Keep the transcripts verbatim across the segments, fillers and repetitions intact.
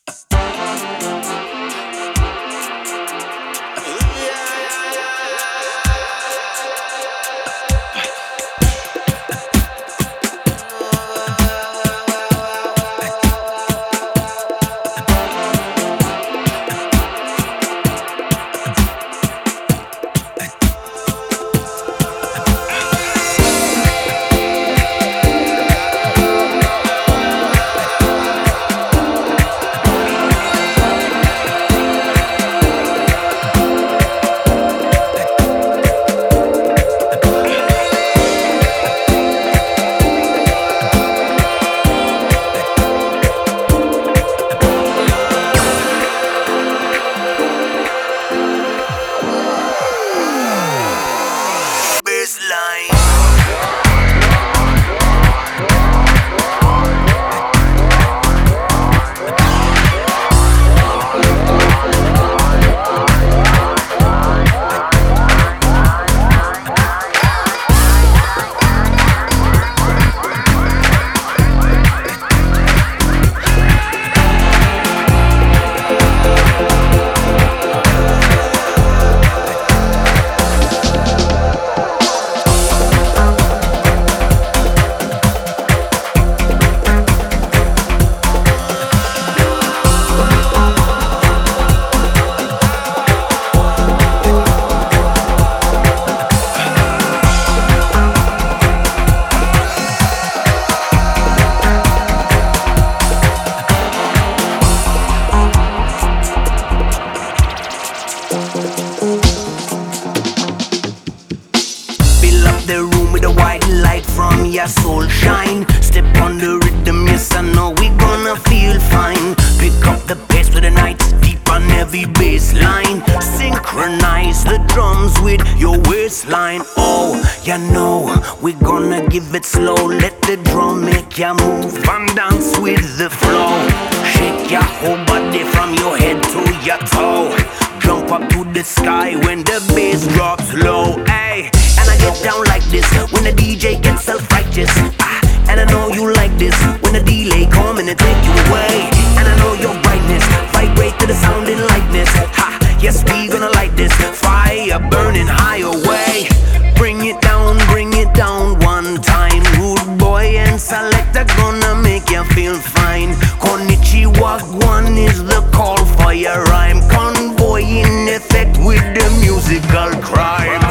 your soul shine. Step on the rhythm, yes I know we gonna feel fine. Pick up the pace with the night, deep on every bass line. Synchronize the drums with your waistline. Oh, you know, we gonna give it slow. Let the drum make ya move and dance with the flow. Shake your whole body from your head to your toe. Jump up to the sky when the bass drops low. Ay, and I get down like this when the D J gets self-righteous. Ah, and I know you like this when the delay come and it take you away. And I know your brightness vibrate to the sound in lightness. Ha, yes we gonna light this fire burning high away. Bring it down, bring it down one time. Rude boy and selector gonna make you feel fine. Konnichiwa, one is the call for your rhyme. Convoy in effect with the musical crime.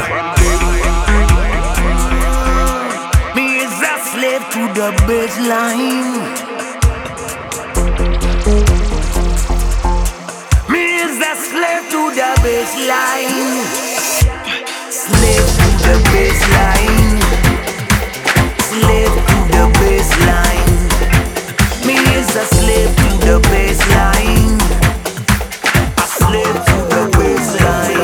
Me is a slave to the bassline. Me is a slave to the bassline. Slave to the bassline. Slave to the bassline. Me is a slave to the bassline. A slave to the bassline.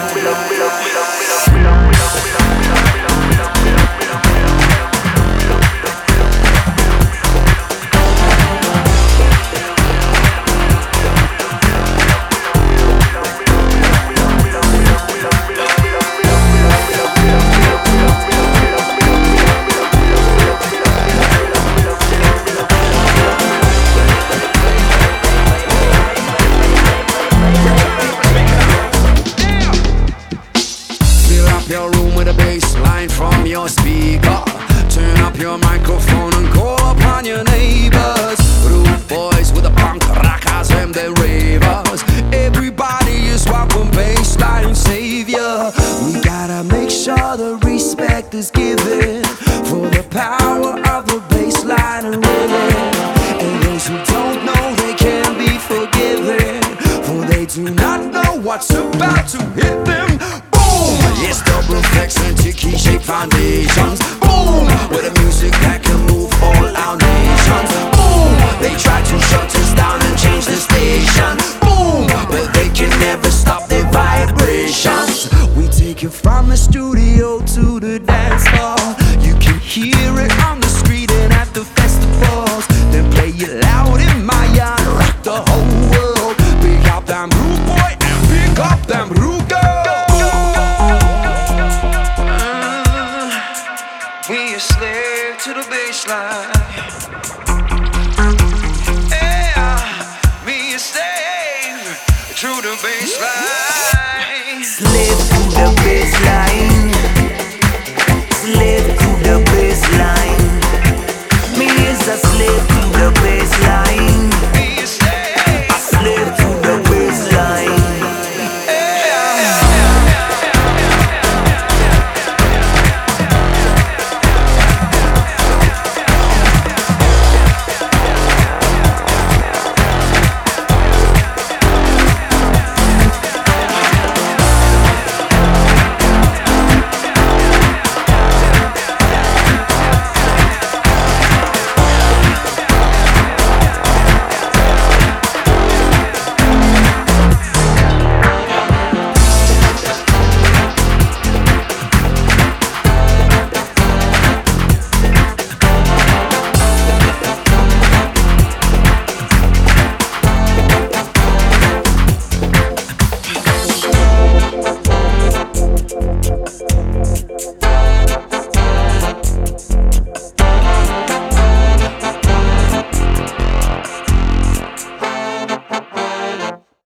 Your room with a bass line from your speaker. Turn up your microphone and call upon your neighbors. Rude boys with the punk rockers and the ravers. Everybody is welcome, bassline savior. We gotta make sure the respect is given for the power of the bassline and rhythm. And those who don't know, they can be forgiven, for they do not know what's about to hit them. Yes, double flex and tiki shake foundations. Boom, with a music that can move all our nations. Boom, they try to shut us down and change the station. Boom, but they can never stop their vibrations. We take it from the studio to the dance floor. You can hear it on the street and at the festivals. Then play it loud in my yard, rock the whole world. Pick up them rude boy and pick up them rude girl. We a slave to the bassline. Yeah, me a slave to the baseline. Slave to the baseline. Slave to the baseline. Me is a slave to the baseline. Be a slave. A slave to the baseline.